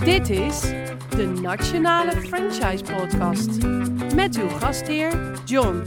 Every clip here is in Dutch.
Dit is de Nationale Franchise Podcast met uw gastheer John.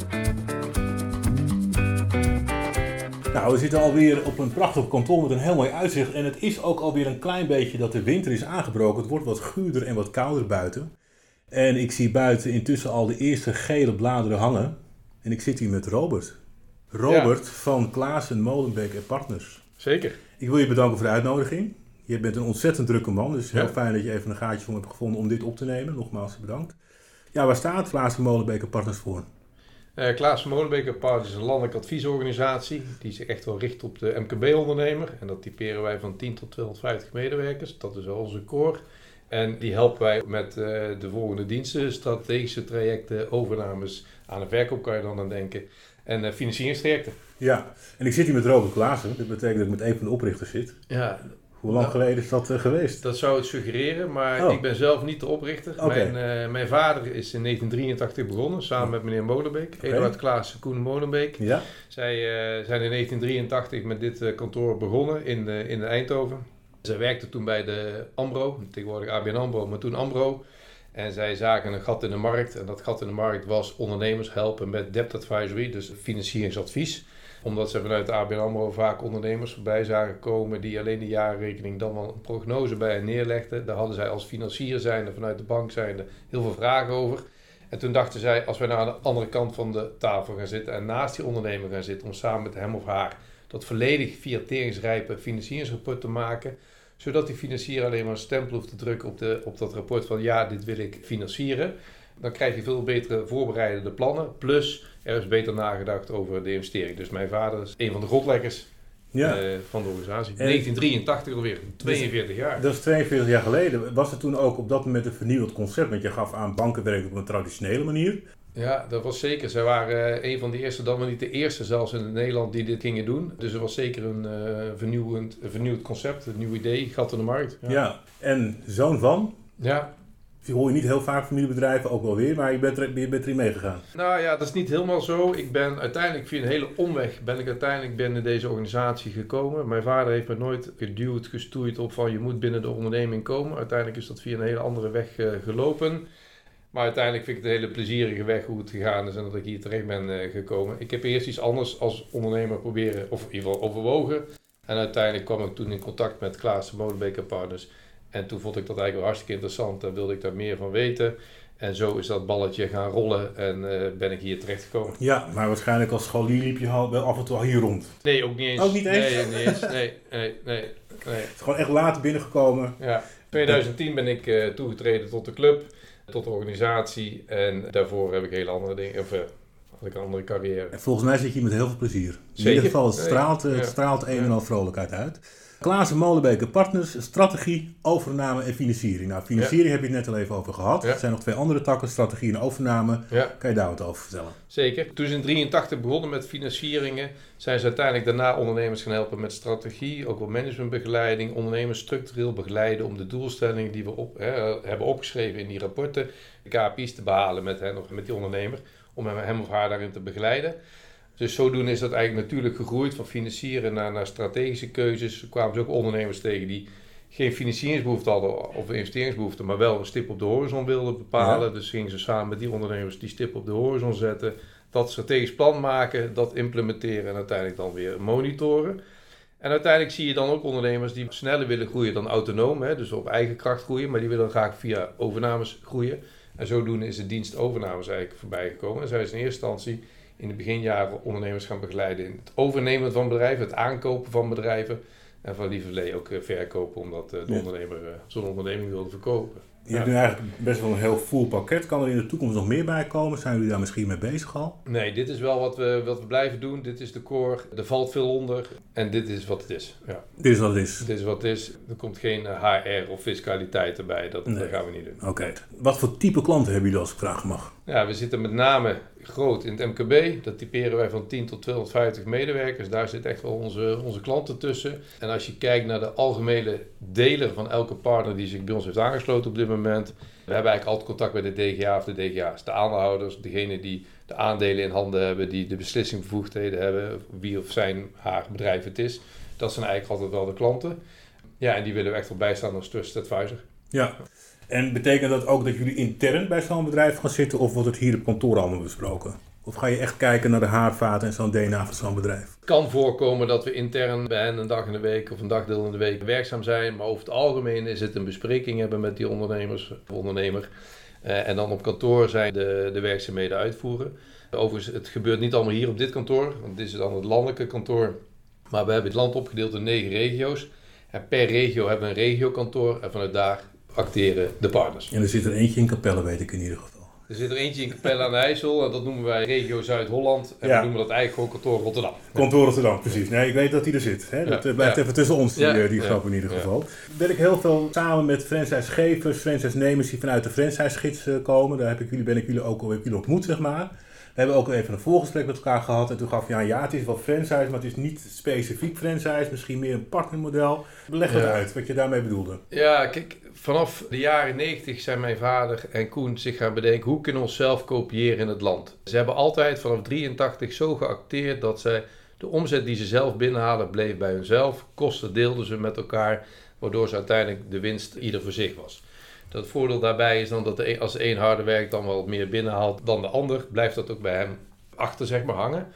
Nou, we zitten alweer op een prachtig kantoor met een heel mooi uitzicht. En het is ook alweer een klein beetje dat de winter is aangebroken. Het wordt wat guurder en wat kouder buiten. En ik zie buiten intussen al de eerste gele bladeren hangen. En ik zit hier met Robert. Robert van Klaassen, Molenbeek en Partners. Zeker. Ik wil je bedanken voor de uitnodiging. Je bent een ontzettend drukke man, dus heel fijn dat je even een gaatje voor me hebt gevonden om dit op te nemen. Nogmaals bedankt. Ja, waar staat Klaassen, Molenbeek en Partners voor? Klaassen, Molenbeek en Partners is een landelijke adviesorganisatie die zich echt wel richt op de MKB-ondernemer. En dat typeren wij van 10 tot 250 medewerkers. Dat is wel onze core. En die helpen wij met de volgende diensten, strategische trajecten, overnames, aan de verkoop kan je dan aan denken. En financieringstrajecten. Ja, en ik zit hier met Robert Klaassen. Dat betekent dat ik met een van de oprichters zit. Ja. Hoe lang geleden is dat geweest? Dat zou het suggereren, maar ik ben zelf niet de oprichter. Okay. Mijn vader is in 1983 begonnen, samen met meneer Molenbeek. Eduard Klaassen, Koen Molenbeek. Ja. Zij zijn in 1983 met dit kantoor begonnen in Eindhoven. Zij werkte toen bij de Ambro, tegenwoordig ABN Ambro, maar toen Ambro. En zij zagen een gat in de markt. En dat gat in de markt was ondernemers helpen met debt advisory, dus financieringsadvies. Omdat ze vanuit de ABN AMRO vaak ondernemers voorbij zagen komen die alleen de jaarrekening dan wel een prognose bij hen neerlegden. Daar hadden zij als financier zijnde, vanuit de bank zijnde, heel veel vragen over. En toen dachten zij, als wij nou aan de andere kant van de tafel gaan zitten en naast die ondernemer gaan zitten om samen met hem of haar dat volledig via teringsrijpe financieringsrapport te maken, zodat die financier alleen maar een stempel hoeft te drukken op dat rapport van ja, dit wil ik financieren. Dan krijg je veel betere voorbereidende plannen. Plus, er is beter nagedacht over de investering. Dus mijn vader is een van de grondleggers van de organisatie. In 1983 alweer, 42 jaar. Dat is 42 jaar geleden. Was er toen ook op dat moment een vernieuwd concept? Want je gaf aan, banken werken op een traditionele manier. Ja, dat was zeker. Zij waren een van de eerste, dan maar niet de eerste zelfs in Nederland die dit gingen doen. Dus er was zeker een vernieuwd concept, een nieuw idee, gat in de markt. Ja, en zoon van? Ja. Je hoor je niet heel vaak familiebedrijven, ook wel weer, maar je bent erin meegegaan. Nou ja, dat is niet helemaal zo. Ik ben uiteindelijk via een hele omweg binnen deze organisatie gekomen. Mijn vader heeft me nooit geduwd, gestoeid op van je moet binnen de onderneming komen. Uiteindelijk is dat via een hele andere weg gelopen. Maar uiteindelijk vind ik het een hele plezierige weg hoe het gegaan is en dat ik hier terecht ben gekomen. Ik heb eerst iets anders als ondernemer proberen, of in ieder geval overwogen. En uiteindelijk kwam ik toen in contact met Klaassen, Molenbeek en Partners. En toen vond ik dat eigenlijk wel hartstikke interessant en wilde ik daar meer van weten. En zo is dat balletje gaan rollen en ben ik hier terechtgekomen. Ja, maar waarschijnlijk als scholier liep je wel af en toe al hier rond. Nee, ook niet eens. Ook niet eens? Nee, niet eens. Nee. Het is gewoon echt later binnengekomen. Ja, 2010 ben ik toegetreden tot de club, tot de organisatie. En daarvoor heb ik hele andere dingen, had ik een andere carrière. En volgens mij zit je hier met heel veel plezier. Zeker. In ieder geval, het straalt een en al vrolijkheid uit. Klaassen, Molenbeek en Partners, strategie, overname en financiering. Nou, financiering heb je het net al even over gehad. Ja. Er zijn nog 2 andere takken, strategie en overname. Ja. Kan je daar wat over vertellen? Zeker. Toen ze in 1983 begonnen met financieringen, zijn ze uiteindelijk daarna ondernemers gaan helpen met strategie, ook wel managementbegeleiding, ondernemers structureel begeleiden om de doelstellingen die we hebben opgeschreven in die rapporten, de KPI's te behalen met hen of met die ondernemer, om hem of haar daarin te begeleiden. Dus zodoende is dat eigenlijk natuurlijk gegroeid van financieren naar strategische keuzes. Er kwamen ze ook ondernemers tegen die geen financieringsbehoefte hadden of investeringsbehoefte, maar wel een stip op de horizon wilden bepalen. Ja. Dus gingen ze samen met die ondernemers die stip op de horizon zetten, dat strategisch plan maken, dat implementeren en uiteindelijk dan weer monitoren. En uiteindelijk zie je dan ook ondernemers die sneller willen groeien dan autonoom, dus op eigen kracht groeien, maar die willen graag via overnames groeien. En zodoende is de dienst overnames eigenlijk voorbij gekomen. En zij is in eerste instantie in de beginjaren ondernemers gaan begeleiden in het overnemen van bedrijven, het aankopen van bedrijven en van lieverlee ook verkopen omdat de ondernemer zo'n onderneming wilde verkopen. Je hebt nu eigenlijk best wel een heel full pakket. Kan er in de toekomst nog meer bij komen? Zijn jullie daar misschien mee bezig al? Nee, dit is wel wat we blijven doen. Dit is de core. Er valt veel onder en dit is wat het is. Ja. Dit is wat het is? Dit is wat het is. Er komt geen HR of fiscaliteit erbij. Dat gaan we niet doen. Oké. Wat voor type klanten hebben jullie als ik vragen mag? Ja, we zitten met name groot in het MKB. Dat typeren wij van 10 tot 250 medewerkers. Daar zit echt wel onze klanten tussen. En als je kijkt naar de algemene deler van elke partner die zich bij ons heeft aangesloten op dit moment. We hebben eigenlijk altijd contact met de DGA of de DGA's. De aandeelhouders, degene die de aandelen in handen hebben, die de beslissingbevoegdheden hebben, wie of zijn haar bedrijf het is. Dat zijn eigenlijk altijd wel de klanten. Ja, en die willen we echt wel bijstaan als trusted advisor. Ja. En betekent dat ook dat jullie intern bij zo'n bedrijf gaan zitten of wordt het hier op kantoor allemaal besproken? Of ga je echt kijken naar de haarvaten en zo'n DNA van zo'n bedrijf? Het kan voorkomen dat we intern bij hen een dag in de week of een dagdeel in de week werkzaam zijn. Maar over het algemeen is het een bespreking hebben met die ondernemer. En dan op kantoor zijn de werkzaamheden uitvoeren. Overigens, het gebeurt niet allemaal hier op dit kantoor, want dit is dan het landelijke kantoor. Maar we hebben het land opgedeeld in 9 regio's. En per regio hebben we een regiokantoor en vanuit daar acteren de partners. En er zit er eentje in Capelle, weet ik in ieder geval. Er zit er eentje in Capelle aan de IJssel en dat noemen wij regio Zuid-Holland. En we noemen dat eigenlijk gewoon kantoor Rotterdam. Kantoor Rotterdam, precies. Nee, ik weet dat die er zit. Hè? Dat blijft even tussen ons, die grap in ieder geval. Ik werk heel veel samen met franchisegevers, franchisenemers die vanuit de franchisegids komen. Daar ben ik jullie ook al ontmoet, zeg maar. We hebben ook even een voorgesprek met elkaar gehad en toen gaf je aan, het is wel franchise, maar het is niet specifiek franchise, misschien meer een partnermodel. Leg het uit, wat je daarmee bedoelde. Ja, kijk, vanaf de jaren 90 zijn mijn vader en Koen zich gaan bedenken, hoe kunnen we onszelf kopiëren in het land? Ze hebben altijd vanaf 83 zo geacteerd dat zij de omzet die ze zelf binnenhalen bleef bij hunzelf. Kosten deelden ze met elkaar, waardoor ze uiteindelijk de winst ieder voor zich was. Het voordeel daarbij is dan dat als de een harder werkt dan wel meer binnenhaalt dan de ander, blijft dat ook bij hem achter, zeg maar, hangen.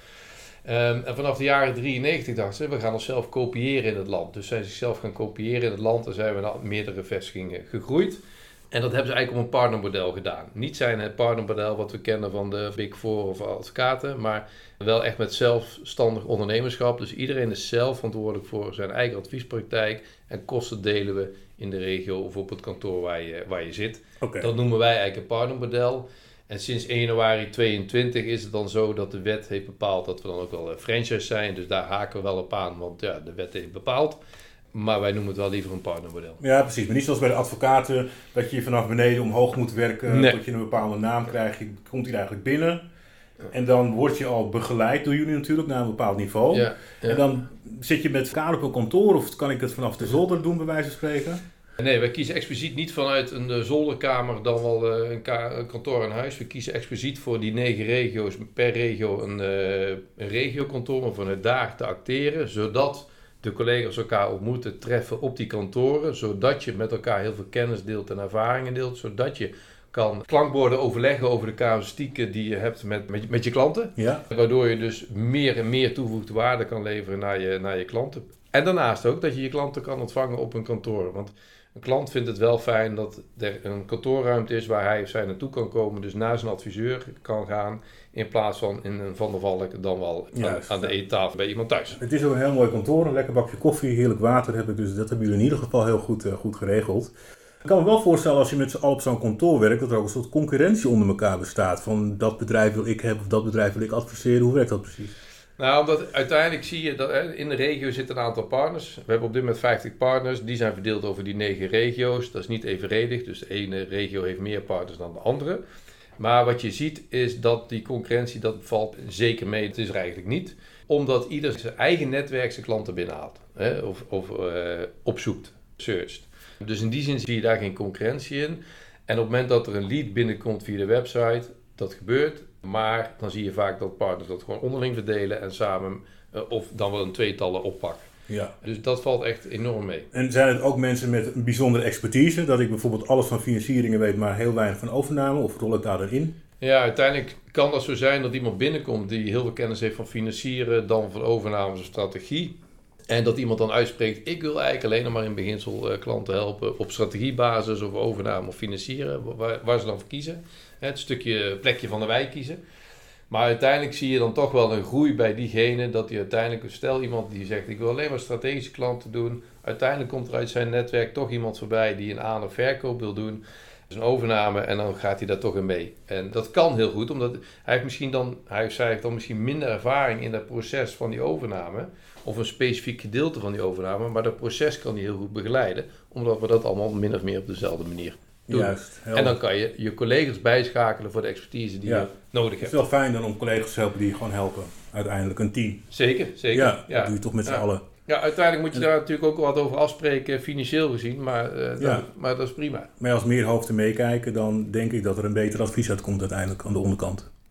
En vanaf de jaren 93 dachten ze, we gaan onszelf kopiëren in het land. Dus zijn zichzelf gaan kopiëren in het land en zijn we naar meerdere vestigingen gegroeid. En dat hebben ze eigenlijk op een partnermodel gedaan. Niet zijn het partnermodel wat we kennen van de Big Four of advocaten, maar wel echt met zelfstandig ondernemerschap. Dus iedereen is zelf verantwoordelijk voor zijn eigen adviespraktijk en kosten delen we in de regio of op het kantoor waar je zit. Okay. Dat noemen wij eigenlijk een partnermodel. En sinds 1 januari 2022 is het dan zo dat de wet heeft bepaald dat we dan ook wel franchise zijn. Dus daar haken we wel op aan, want ja, de wet heeft bepaald. Maar wij noemen het wel liever een partnermodel. Ja, precies. Maar niet zoals bij de advocaten, dat je vanaf beneden omhoog moet werken, dat je een bepaalde naam krijgt. Je komt hier eigenlijk binnen en dan word je al begeleid door jullie natuurlijk naar een bepaald niveau. Ja. En dan zit je met elkaar op een kantoor of kan ik het vanaf de zolder doen bij wijze van spreken? Nee, wij kiezen expliciet niet vanuit een zolderkamer dan wel een kantoor aan huis. We kiezen expliciet voor die 9 regio's, per regio een regiokantoor om vanuit daar te acteren, zodat de collega's elkaar ontmoeten, treffen op die kantoren, zodat je met elkaar heel veel kennis deelt en ervaringen deelt, zodat je kan klankborden overleggen over de casuïstieken die je hebt met je klanten. Ja. Waardoor je dus meer en meer toegevoegde waarde kan leveren naar je klanten. En daarnaast ook dat je je klanten kan ontvangen op een kantoor. Want een klant vindt het wel fijn dat er een kantoorruimte is waar hij of zij naartoe kan komen, dus naar zijn adviseur kan gaan, in plaats van in een Van der Valk dan wel aan de eettafel bij iemand thuis. Het is ook een heel mooi kantoor, een lekker bakje koffie, heerlijk water heb ik, dus dat hebben jullie in ieder geval heel goed geregeld. Ik kan me wel voorstellen als je met z'n allen op zo'n kantoor werkt, dat er ook een soort concurrentie onder elkaar bestaat. Van dat bedrijf wil ik hebben of dat bedrijf wil ik adviseren. Hoe werkt dat precies? Nou, omdat uiteindelijk zie je dat in de regio zitten een aantal partners. We hebben op dit moment 50 partners. Die zijn verdeeld over die 9 regio's. Dat is niet evenredig. Dus de ene regio heeft meer partners dan de andere. Maar wat je ziet is dat die concurrentie, dat valt zeker mee. Het is er eigenlijk niet. Omdat ieder zijn eigen netwerk zijn klanten binnenhaalt. Of opzoekt, searcht. Dus in die zin zie je daar geen concurrentie in. En op het moment dat er een lead binnenkomt via de website, dat gebeurt. Maar dan zie je vaak dat partners dat gewoon onderling verdelen en samen of dan wel een tweetallen oppakken. Ja. Dus dat valt echt enorm mee. En zijn het ook mensen met een bijzondere expertise? Dat ik bijvoorbeeld alles van financieringen weet, maar heel weinig van overname? Of rol ik daar dan in? Ja, uiteindelijk kan dat zo zijn dat iemand binnenkomt die heel veel kennis heeft van financieren, dan van overname of strategie. En dat iemand dan uitspreekt, ik wil eigenlijk alleen nog maar in beginsel klanten helpen op strategiebasis of overname of financieren, waar ze dan voor kiezen. Het stukje plekje van de wijk kiezen. Maar uiteindelijk zie je dan toch wel een groei bij diegene dat hij uiteindelijk, stel iemand die zegt ik wil alleen maar strategische klanten doen. Uiteindelijk komt er uit zijn netwerk toch iemand voorbij die een aan- of verkoop wil doen. Dus een overname en dan gaat hij daar toch in mee. En dat kan heel goed, omdat hij heeft dan misschien minder ervaring in het proces van die overname. Of een specifiek gedeelte van die overname. Maar dat proces kan hij heel goed begeleiden. Omdat we dat allemaal min of meer op dezelfde manier doen. Juist. En dan kan je je collega's bijschakelen voor de expertise die je nodig hebt. Het is wel fijn dan om collega's te helpen die je gewoon helpen. Uiteindelijk een team. Zeker. Ja, dat doe je toch met z'n allen. Ja, uiteindelijk moet je daar natuurlijk ook wat over afspreken, financieel gezien. Maar dat is prima. Maar als meer hoofden meekijken, dan denk ik dat er een beter advies uitkomt uiteindelijk aan de onderkant.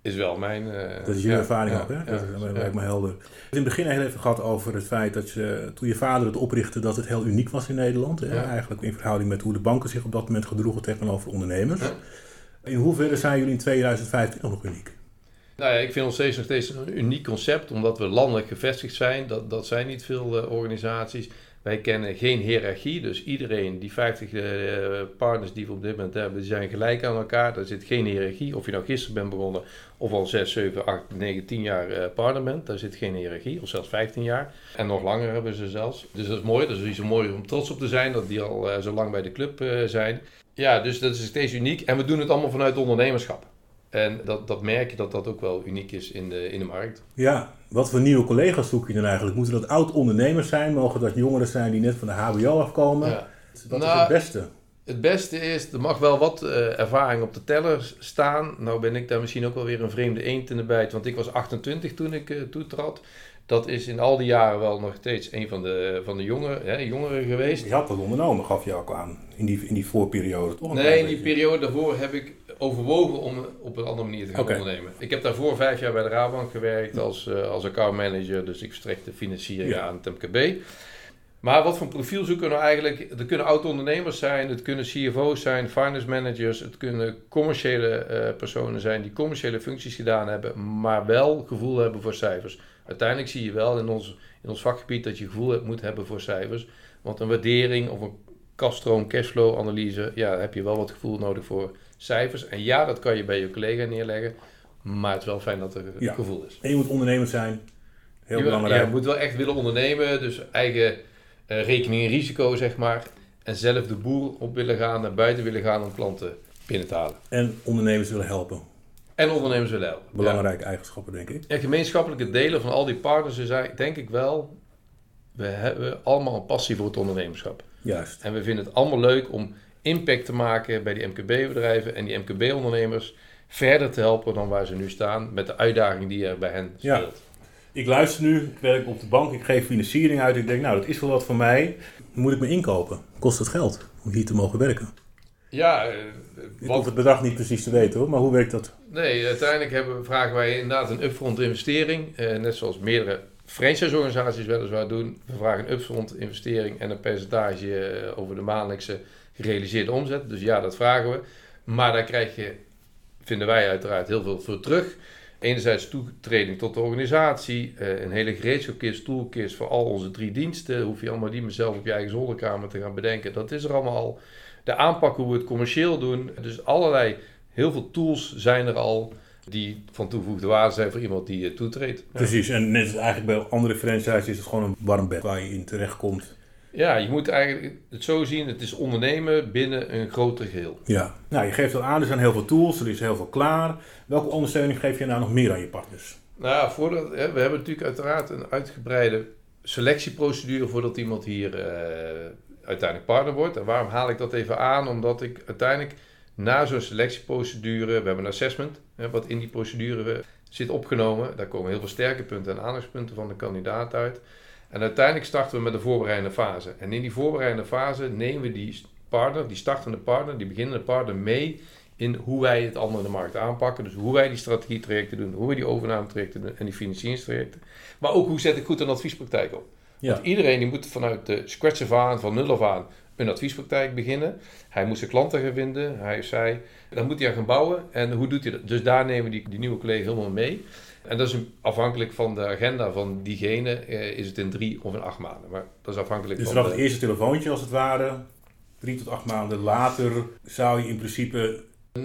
is wel mijn... dat is jullie ervaring ook, hè? Dat lijkt me helder. We hebben in het begin heel even gehad over het feit dat toen je vader het oprichtte, dat het heel uniek was in Nederland. Hè? Eigenlijk in verhouding met hoe de banken zich op dat moment gedroegen tegenover ondernemers. Ja. In hoeverre zijn jullie in 2015 nog uniek? Nou ja, ik vind ons nog steeds een uniek concept, omdat we landelijk gevestigd zijn. Dat zijn niet veel organisaties. Wij kennen geen hiërarchie, dus iedereen, die 50 partners die we op dit moment hebben, die zijn gelijk aan elkaar. Er zit geen hiërarchie, of je nou gisteren bent begonnen of al 6, 7, 8, 9, 10 jaar partner bent. Daar zit geen hiërarchie, of zelfs 15 jaar. En nog langer hebben ze zelfs. Dus dat is mooi, dat is zo mooi om trots op te zijn, dat die al zo lang bij de club zijn. Ja, dus dat is steeds uniek en we doen het allemaal vanuit ondernemerschap. En dat merk je dat ook wel uniek is in de markt. Ja, wat voor nieuwe collega's zoek je dan eigenlijk? Moeten dat oud-ondernemers zijn? Mogen dat jongeren zijn die net van de HBO afkomen? Ja. Wat is het beste? Het beste is, er mag wel wat ervaring op de teller staan. Nou ben ik daar misschien ook wel weer een vreemde eend in de bijt. Want ik was 28 toen ik toetrad. Dat is in al die jaren wel nog steeds een van de jongeren geweest. Je had dat ondernomen, gaf je ook aan, in die voorperiode, toch? Nee, in die periode daarvoor heb ik overwogen om op een andere manier te gaan ondernemen. Ik heb daarvoor 5 jaar bij de Rabobank gewerkt als accountmanager. Dus ik verstrekte financiering aan het MKB. Maar wat voor profiel zoeken we nou eigenlijk? Het kunnen oud-ondernemers zijn, het kunnen CFO's zijn, finance managers. Het kunnen commerciële personen zijn die commerciële functies gedaan hebben, maar wel gevoel hebben voor cijfers. Uiteindelijk zie je wel in ons vakgebied dat je gevoel moet hebben voor cijfers. Want een waardering of een kaststroom, cashflow analyse, heb je wel wat gevoel nodig voor cijfers. En ja, dat kan je bij je collega neerleggen, maar het is wel fijn dat er gevoel is. En je moet ondernemer zijn, heel belangrijk. Ja, je moet wel echt willen ondernemen, dus eigen rekening en risico, zeg maar. En zelf de boer op willen gaan, naar buiten willen gaan om klanten binnen te halen. En ondernemers willen helpen. Belangrijke eigenschappen, denk ik. Ja, gemeenschappelijke delen van al die partners is denk ik wel, we hebben allemaal een passie voor het ondernemerschap. Juist. En we vinden het allemaal leuk om impact te maken bij die MKB-bedrijven en die MKB-ondernemers verder te helpen dan waar ze nu staan met de uitdaging die er bij hen speelt. Ja. Ik luister nu, ik werk op de bank, ik geef financiering uit. Ik denk, dat is wel wat voor mij. Moet ik me inkopen? Kost het geld om hier te mogen werken? Ja, ik hoef het bedrag niet precies te weten hoor, maar hoe werkt dat? Nee, uiteindelijk vragen wij inderdaad een upfront investering. Net zoals meerdere franchise-organisaties weliswaar doen. We vragen een upfront investering en een percentage over de maandelijkse gerealiseerde omzet. Dus ja, dat vragen we. Maar daar krijg je, vinden wij uiteraard, heel veel voor terug. Enerzijds toetreding tot de organisatie, een hele gereedschapkist, toolkist voor al onze 3 diensten. Hoef je allemaal niet meer zelf op je eigen zolderkamer te gaan bedenken. Dat is er allemaal al. De aanpak hoe we het commercieel doen. Dus heel veel tools zijn er al die van toegevoegde waarde zijn voor iemand die toetreedt. Precies, en net als eigenlijk bij andere franchises is het gewoon een warm bed waar je in terechtkomt. Ja, je moet eigenlijk het zo zien, het is ondernemen binnen een groter geheel. Ja, nou je geeft al aan, er zijn heel veel tools, er is heel veel klaar. Welke ondersteuning geef je nou nog meer aan je partners? Nou, we hebben natuurlijk uiteraard een uitgebreide selectieprocedure voordat iemand hier uiteindelijk partner wordt. En waarom haal ik dat even aan? Omdat ik uiteindelijk na zo'n selectieprocedure, we hebben een assessment, wat in die procedure zit opgenomen. Daar komen heel veel sterke punten en aandachtspunten van de kandidaat uit. En uiteindelijk starten we met de voorbereidende fase. En in die voorbereidende fase nemen we die partner, die startende partner, die beginnende partner mee in hoe wij het allemaal in de markt aanpakken. Dus hoe wij die strategietrajecten doen, hoe we die overnametrajecten doen en die financieringstrajecten. Maar ook hoe zet ik goed een adviespraktijk op. Ja. Want iedereen die moet vanuit de scratch af aan, van nul af aan, een adviespraktijk beginnen. Hij moet zijn klanten gaan vinden, hij of zij. Dan moet hij gaan bouwen. En hoe doet hij dat? Dus daar nemen die nieuwe collega's helemaal mee. En dat is afhankelijk van de agenda van diegene, is het in 3 of in 8 maanden. Maar dat is afhankelijk dus van het eerste telefoontje als het ware, 3 tot 8 maanden later zou je in principe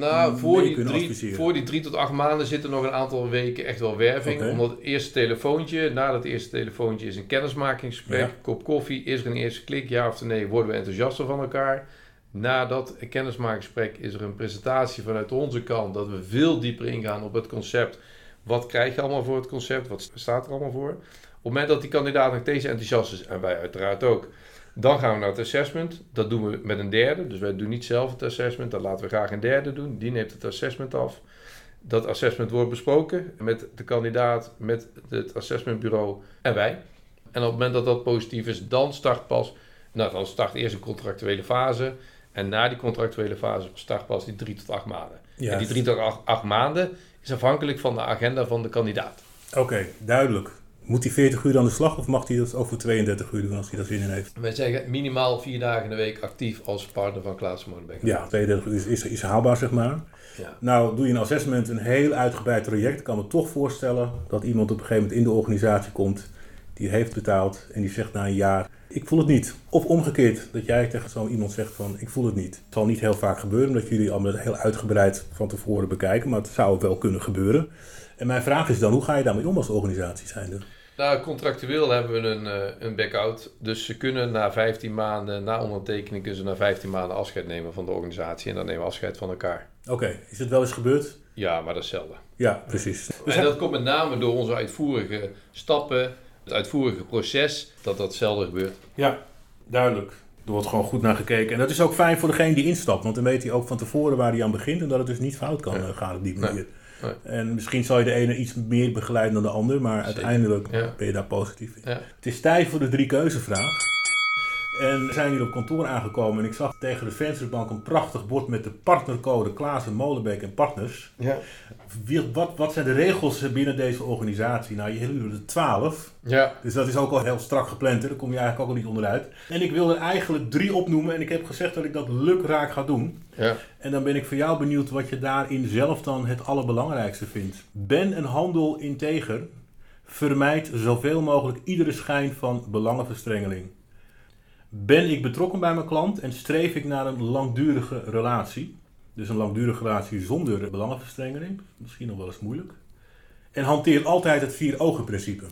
voor die 3 tot 8 maanden zitten nog een aantal weken echt wel werving. Okay. Omdat het eerste telefoontje, na dat eerste telefoontje is een kennismakingsgesprek, kop koffie, is er een eerste klik, ja of nee, worden we enthousiaster van elkaar. Na dat kennismakingsgesprek is er een presentatie vanuit onze kant, dat we veel dieper ingaan op het concept. Wat krijg je allemaal voor het concept? Wat staat er allemaal voor? Op het moment dat die kandidaat nog deze enthousiast is, en wij uiteraard ook, dan gaan we naar het assessment. Dat doen we met een derde. Dus wij doen niet zelf het assessment. Dat laten we graag een derde doen. Die neemt het assessment af. Dat assessment wordt besproken met de kandidaat, met het assessmentbureau en wij. En op het moment dat dat positief is, dan start eerst een contractuele fase. En na die contractuele fase start pas die 3 tot 8 maanden. Yes. En die 3 tot 8 maanden is afhankelijk van de agenda van de kandidaat. Oké, duidelijk. Moet hij 40 uur aan de slag of mag hij dat ook voor 32 uur doen als hij daar zin in heeft? Wij zeggen minimaal 4 dagen in de week actief als partner van Klaassen Molenbeek. Ja, 32 uur is haalbaar, zeg maar. Ja. Nou, doe je een assessment, een heel uitgebreid traject. Ik kan me toch voorstellen dat iemand op een gegeven moment in de organisatie komt, die heeft betaald en die zegt na een jaar, ik voel het niet. Of omgekeerd, dat jij tegen zo iemand zegt van, ik voel het niet. Het zal niet heel vaak gebeuren, omdat jullie allemaal heel uitgebreid van tevoren bekijken, maar het zou wel kunnen gebeuren. En mijn vraag is dan, hoe ga je daarmee om als organisatie zijnde? Nou, contractueel hebben we een back-out. Dus ze kunnen na 15 maanden, na ondertekening, kunnen ze na 15 maanden afscheid nemen van de organisatie. En dan nemen we afscheid van elkaar. Oké, is het wel eens gebeurd? Ja, maar dat is zelden. Ja, precies. En dat komt met name door onze uitvoerige stappen, het uitvoerige proces, dat zelden gebeurt. Ja, duidelijk. Er wordt gewoon goed naar gekeken. En dat is ook fijn voor degene die instapt. Want dan weet hij ook van tevoren waar hij aan begint. En dat het dus niet fout kan gaan op die manier. Nee. En misschien zal je de ene iets meer begeleiden dan de ander. Maar Zeker. Uiteindelijk ben je daar positief in. Ja. Het is tijd voor de 3 keuzevraag. En we zijn hier op kantoor aangekomen. En ik zag tegen de vensterbank een prachtig bord met de partnercode Klaassen Molenbeek en Partners. Ja. Wat zijn de regels binnen deze organisatie? Nou, jullie hebben er 12. Ja. Dus dat is ook al heel strak gepland. Hè? Daar kom je eigenlijk ook al niet onderuit. En ik wil er eigenlijk 3 opnoemen. En ik heb gezegd dat ik dat lukraak ga doen. Ja. En dan ben ik voor jou benieuwd wat je daarin zelf dan het allerbelangrijkste vindt. Ben een handel integer. Vermijd zoveel mogelijk iedere schijn van belangenverstrengeling. Ben ik betrokken bij mijn klant en streef ik naar een langdurige relatie. Dus een langdurige relatie zonder belangenverstrengeling. Misschien nog wel eens moeilijk. En hanteer altijd het 4-ogen-principe.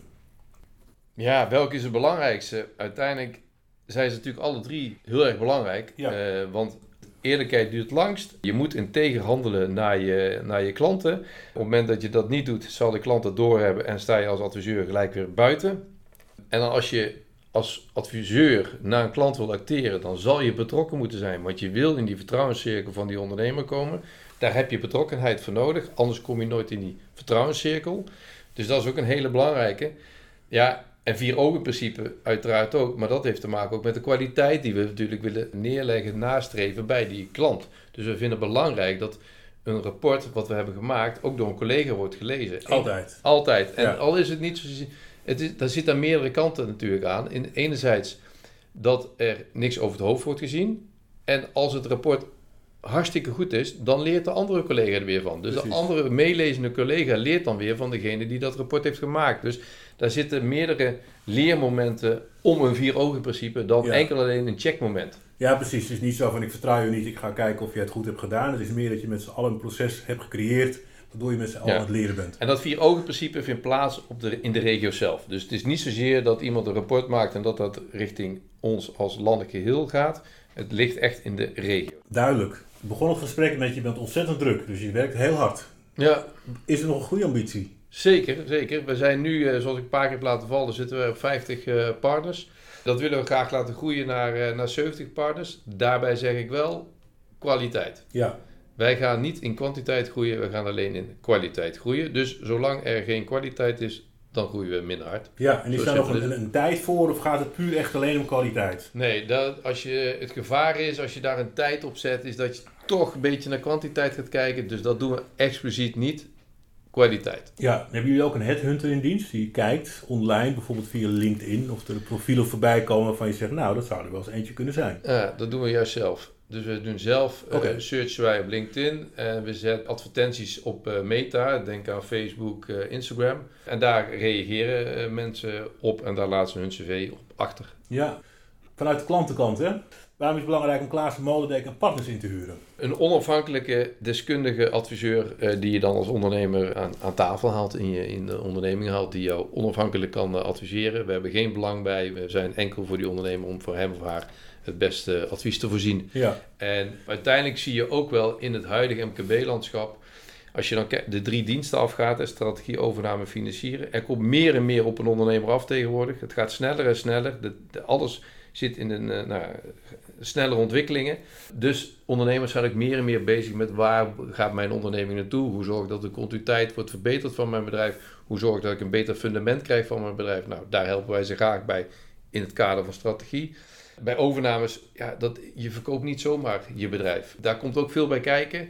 Ja, welke is het belangrijkste? Uiteindelijk zijn ze natuurlijk alle 3 heel erg belangrijk. Ja. Want eerlijkheid duurt het langst. Je moet integer handelen naar je klanten. Op het moment dat je dat niet doet, zal de klant het doorhebben en sta je als adviseur gelijk weer buiten. En dan als je als adviseur naar een klant wil acteren, dan zal je betrokken moeten zijn. Want je wil in die vertrouwenscirkel van die ondernemer komen. Daar heb je betrokkenheid voor nodig. Anders kom je nooit in die vertrouwenscirkel. Dus dat is ook een hele belangrijke. Ja, en 4-ogen-principe uiteraard ook. Maar dat heeft te maken ook met de kwaliteit die we natuurlijk willen neerleggen, nastreven bij die klant. Dus we vinden het belangrijk dat een rapport wat we hebben gemaakt ook door een collega wordt gelezen. Altijd. Altijd. En Ja. al is het niet zo... Daar zit aan meerdere kanten natuurlijk aan. Enerzijds dat er niks over het hoofd wordt gezien. En als het rapport hartstikke goed is, dan leert de andere collega er weer van. Dus Precies. de andere meelezende collega leert dan weer van degene die dat rapport heeft gemaakt. Dus daar zitten meerdere leermomenten om een 4-ogen-principe dan enkel alleen een checkmoment. Ja, precies. Het is niet zo van ik vertrouw je niet, ik ga kijken of je het goed hebt gedaan. Het is meer dat je met z'n allen een proces hebt gecreëerd, waardoor je met z'n allen aan het leren bent. En dat 4-ogen-principe vindt plaats in de regio zelf. Dus het is niet zozeer dat iemand een rapport maakt en dat richting ons als landelijk geheel gaat. Het ligt echt in de regio. Duidelijk. Ik begon het gesprek met je bent ontzettend druk, dus je werkt heel hard. Ja, Is er nog een goede ambitie? zeker, zeker. We zijn nu, zoals ik een paar keer heb laten vallen, zitten we op 50 partners. Dat willen we graag laten groeien naar 70 partners. Daarbij zeg ik wel kwaliteit. Ja. Wij gaan niet in kwantiteit groeien, we gaan alleen in kwaliteit groeien. Dus zolang er geen kwaliteit is, dan groeien we minder hard. Ja, en is Zo daar nog simpel is een tijd voor of gaat het puur echt alleen om kwaliteit? Nee, als het gevaar is, als je daar een tijd op zet, is dat je toch een beetje naar kwantiteit gaat kijken. Dus dat doen we expliciet niet. Kwaliteit. Ja, hebben jullie ook een headhunter in dienst die kijkt online, bijvoorbeeld via LinkedIn, of er profielen voorbij komen waarvan je zegt, nou, dat zou er wel eens eentje kunnen zijn. Ja, dat doen we juist zelf. Dus we doen zelf searchen wij op LinkedIn en we zetten advertenties op Meta, denk aan Facebook, Instagram. En daar reageren mensen op en daar laten ze hun cv op achter. Ja, vanuit de klantenkant, hè? Waarom is het belangrijk om Klaassen Molenbeek en Partners in te huren? Een onafhankelijke, deskundige adviseur die je dan als ondernemer aan tafel haalt, in de onderneming haalt, die jou onafhankelijk kan adviseren. We hebben geen belang bij, we zijn enkel voor die ondernemer om voor hem of haar het beste advies te voorzien. Ja. En uiteindelijk zie je ook wel in het huidige MKB-landschap, als je dan de 3 diensten afgaat, strategie, overname, financieren, er komt meer en meer op een ondernemer af tegenwoordig. Het gaat sneller en sneller. Alles zit in een snellere ontwikkelingen. Dus ondernemers zijn ook meer en meer bezig met waar gaat mijn onderneming naartoe? Hoe zorg ik dat de continuïteit wordt verbeterd van mijn bedrijf? Hoe zorg ik dat ik een beter fundament krijg van mijn bedrijf? Nou, daar helpen wij ze graag bij in het kader van strategie. Bij overnames, je verkoopt niet zomaar je bedrijf. Daar komt ook veel bij kijken.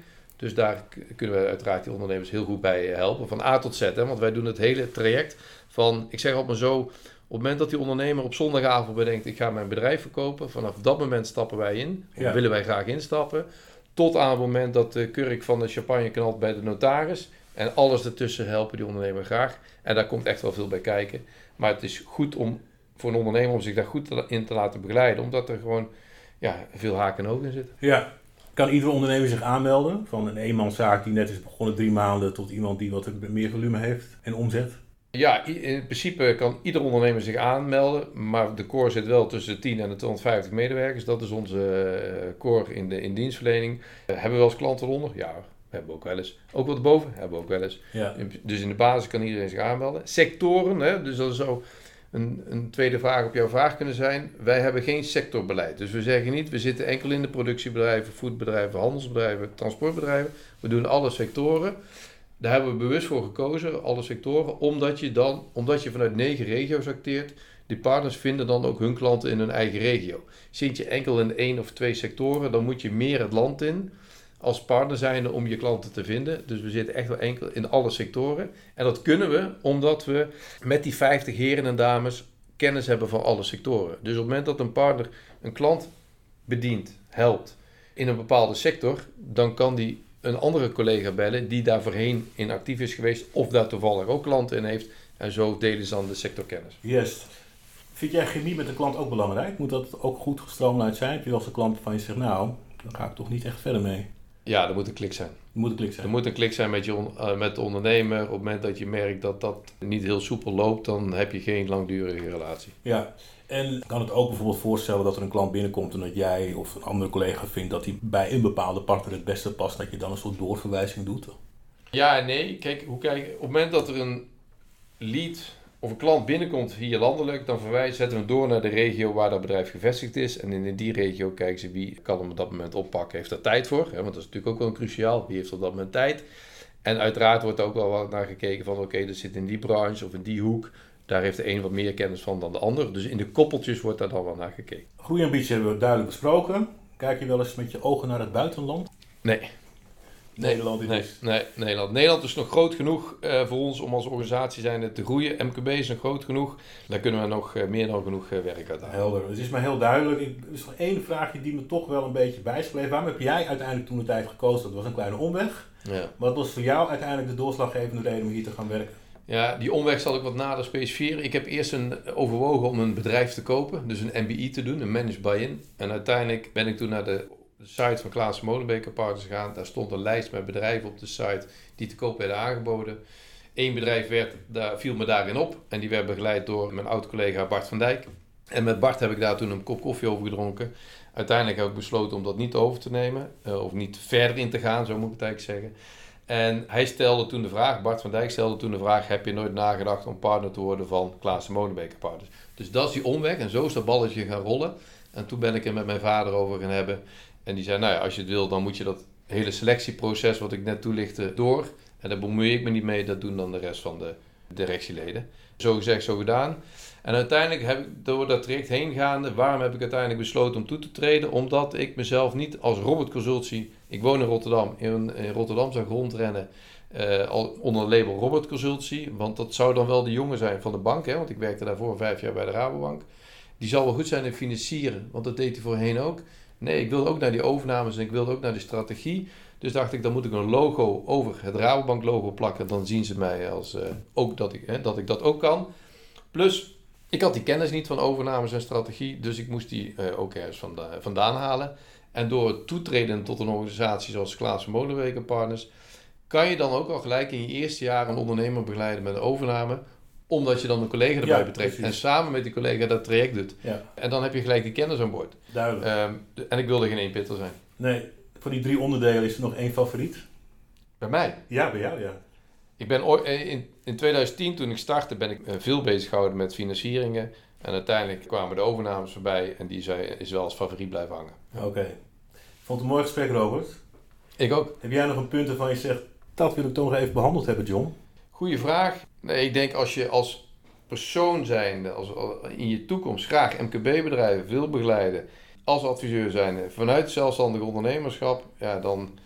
Dus daar kunnen we uiteraard die ondernemers heel goed bij helpen. Van A tot Z. Hè? Want wij doen het hele traject van, ik zeg altijd maar zo, op het moment dat die ondernemer op zondagavond bedenkt, ik ga mijn bedrijf verkopen, vanaf dat moment stappen wij in. Of willen wij graag instappen. Tot aan het moment dat de kurk van de champagne knalt bij de notaris. En alles ertussen helpen die ondernemer graag. En daar komt echt wel veel bij kijken. Maar het is goed voor een ondernemer om zich daar goed in te laten begeleiden. Omdat er gewoon veel haken en ogen in zitten. Ja. Kan iedere ondernemer zich aanmelden? Van een eenmanszaak die net is begonnen 3 maanden tot iemand die wat meer volume heeft en omzet? Ja, in principe kan ieder ondernemer zich aanmelden. Maar de core zit wel tussen de 10 en de 250 medewerkers. Dat is onze core in dienstverlening. Hebben we wel eens klanten onder? Ja, hebben we ook wel eens. Ook wat boven? Hebben we ook wel eens. Ja. Dus in de basis kan iedereen zich aanmelden. Sectoren, hè, dus dat zou een tweede vraag op jouw vraag kunnen zijn. Wij hebben geen sectorbeleid. Dus we zeggen niet, we zitten enkel in de productiebedrijven, foodbedrijven, handelsbedrijven, transportbedrijven. We doen alle sectoren. Daar hebben we bewust voor gekozen, alle sectoren, omdat je vanuit 9 regio's acteert. Die partners vinden dan ook hun klanten in hun eigen regio. Zit je enkel in 1 of 2 sectoren, dan moet je meer het land in als partner zijnde om je klanten te vinden. Dus we zitten echt wel enkel in alle sectoren. En dat kunnen we omdat we met die 50 heren en dames kennis hebben van alle sectoren. Dus op het moment dat een partner een klant bedient, helpt in een bepaalde sector, dan kan die een andere collega bellen die daar voorheen in actief is geweest of daar toevallig ook klanten in heeft. En zo delen ze dan de sectorkennis. Yes. Vind jij chemie met de klant ook belangrijk? Moet dat ook goed gestroomlijnd zijn? Heb je als de klant van je zegt, nou, dan ga ik toch niet echt verder mee? Ja, er moet een klik zijn. Er moet een klik zijn. Er moet een klik zijn met de ondernemer. Op het moment dat je merkt dat dat niet heel soepel loopt, dan heb je geen langdurige relatie. Ja, en kan het ook bijvoorbeeld voorstellen dat er een klant binnenkomt en dat jij of een andere collega vindt dat hij bij een bepaalde partner het beste past, dat je dan een soort doorverwijzing doet? Ja en nee. Kijk, op het moment dat er een lead of een klant binnenkomt hier landelijk, dan zetten we hem door naar de regio waar dat bedrijf gevestigd is. En in die regio kijken ze wie kan hem op dat moment oppakken. Heeft daar tijd voor? Hè? Want dat is natuurlijk ook wel cruciaal. Wie heeft op dat moment tijd? En uiteraard wordt er ook wel wat naar gekeken van oké, dat zit in die branche of in die hoek. Daar heeft de een wat meer kennis van dan de ander. Dus in de koppeltjes wordt daar dan wel naar gekeken. Groeiambitie hebben we duidelijk besproken. Kijk je wel eens met je ogen naar het buitenland? Nee. Nederland is... Nee, Nederland is nog groot genoeg voor ons om als organisatie zijnde te groeien. MKB is nog groot genoeg. Daar kunnen we nog meer dan genoeg werk uit halen. Helder. Het is mij heel duidelijk. Er is nog één vraagje die me toch wel een beetje bijgebleven. Waarom heb jij uiteindelijk toen de tijd gekozen? Dat was een kleine omweg. Ja. Maar wat was voor jou uiteindelijk de doorslaggevende reden om hier te gaan werken? Ja, die omweg zal ik wat nader specifieren. Ik heb eerst overwogen om een bedrijf te kopen. Dus een MBI te doen, een Managed Buy-in. En uiteindelijk ben ik toen naar de site van Claassen Molenbeek Partners gegaan. Daar stond een lijst met bedrijven op de site die te koop werden aangeboden. Eén bedrijf viel me daarin op. En die werd begeleid door mijn oud-collega Bart van Dijk. En met Bart heb ik daar toen een kop koffie over gedronken. Uiteindelijk heb ik besloten om dat niet over te nemen. Of niet verder in te gaan, zo moet ik het eigenlijk zeggen. En hij stelde toen de vraag, Bart van Dijk stelde toen de vraag, heb je nooit nagedacht om partner te worden van Claassen Molenbeek Partners? Dus dat is die omweg en zo is dat balletje gaan rollen. En toen ben ik er met mijn vader over gaan hebben. En die zei, nou ja, als je het wil, dan moet je dat hele selectieproces wat ik net toelichtte door. En daar bemoei ik me niet mee, dat doen dan de rest van de directieleden. Zo gezegd, zo gedaan. En uiteindelijk heb ik door dat traject heen gaande, waarom heb ik uiteindelijk besloten om toe te treden? Omdat ik mezelf niet als Robert Consultie, ik woon in Rotterdam, in Rotterdam zou rondrennen onder het label Robert Consultie. Want dat zou dan wel de jongen zijn van de bank, hè, want ik werkte daarvoor 5 jaar bij de Rabobank. Die zal wel goed zijn in financieren, want dat deed hij voorheen ook. Nee, ik wilde ook naar die overnames en ik wilde ook naar de strategie. Dus dacht ik, dan moet ik een logo over het Rabobank logo plakken. Dan zien ze mij als ook dat ik dat ook kan. Plus, ik had die kennis niet van overnames en strategie. Dus ik moest die ook ergens vandaan halen. En door het toetreden tot een organisatie zoals Claassen Molenbeek Partners, kan je dan ook al gelijk in je eerste jaar een ondernemer begeleiden met een overname. Omdat je dan een collega erbij betrekt en samen met die collega dat traject doet. Ja. En dan heb je gelijk die kennis aan boord. Duidelijk. En ik wilde geen eenpitter zijn. Nee, van die 3 onderdelen is er nog 1 favoriet? Bij mij? Ja, bij jou, ja. Ik ben in 2010, toen ik startte, ben ik veel bezig gehouden met financieringen. En uiteindelijk kwamen de overnames voorbij en die is wel als favoriet blijven hangen. Oké. Ik vond het een mooi gesprek, Robert. Ik ook. Heb jij nog een punt waarvan je zegt, dat wil ik toch nog even behandeld hebben, John? Goeie vraag. Nee, ik denk als je als persoon zijnde, in je toekomst graag MKB-bedrijven wil begeleiden, als adviseur zijnde, vanuit zelfstandig ondernemerschap, ja, dan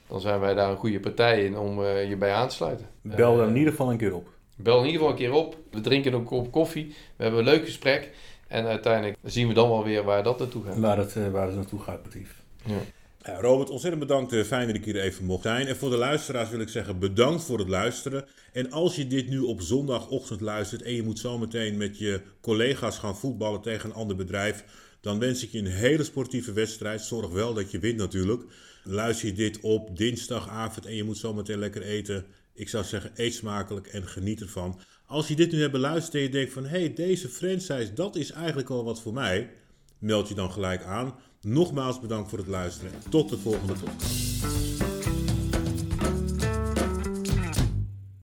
dan zijn wij daar een goede partij in om je bij aan te sluiten. Bel dan in ieder geval een keer op. Bel in ieder geval een keer op. We drinken een kop koffie. We hebben een leuk gesprek. En uiteindelijk zien we dan wel weer waar dat naartoe gaat. Waar het naartoe gaat, Batief. Ja. Ja, Robert, ontzettend bedankt. Fijn dat ik hier even mocht zijn. En voor de luisteraars wil ik zeggen bedankt voor het luisteren. En als je dit nu op zondagochtend luistert en je moet zometeen met je collega's gaan voetballen tegen een ander bedrijf, dan wens ik je een hele sportieve wedstrijd. Zorg wel dat je wint natuurlijk. Luister je dit op dinsdagavond en je moet zometeen lekker eten. Ik zou zeggen, eet smakelijk en geniet ervan. Als je dit nu hebt beluisterd en je denkt van, hey, deze franchise, dat is eigenlijk wel wat voor mij, meld je dan gelijk aan. Nogmaals bedankt voor het luisteren. Tot de volgende podcast.